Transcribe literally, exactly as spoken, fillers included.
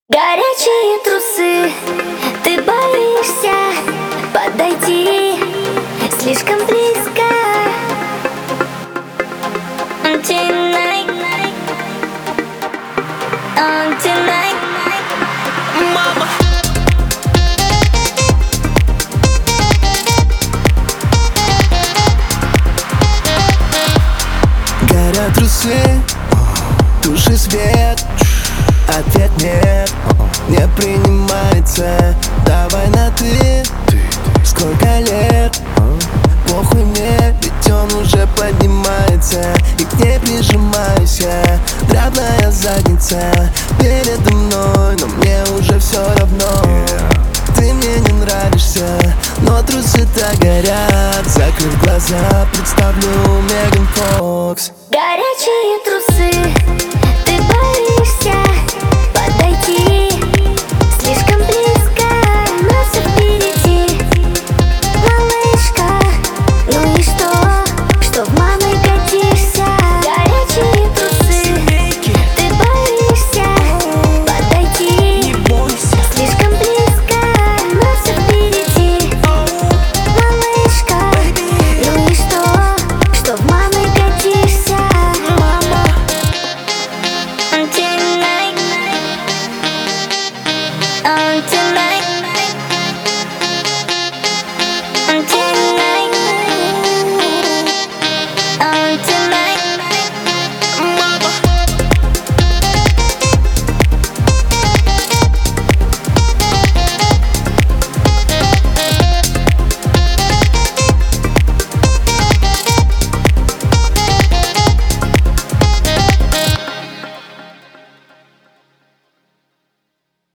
Горячие трусы, ты боишься подойти слишком близко. On tonight, on tonight, mama. Горят трусы, туши свет, ответ нет, не принимается. Давай на ты, сколько лет, похуй мне, ведь он уже поднимается. И к ней прижимаюсь я, дрябная задница передо мной, но мне уже все равно. Ты мне не нравишься, но трусы-то горят. Закрыв глаза, представлю Меган Фокс. Горячие трусы,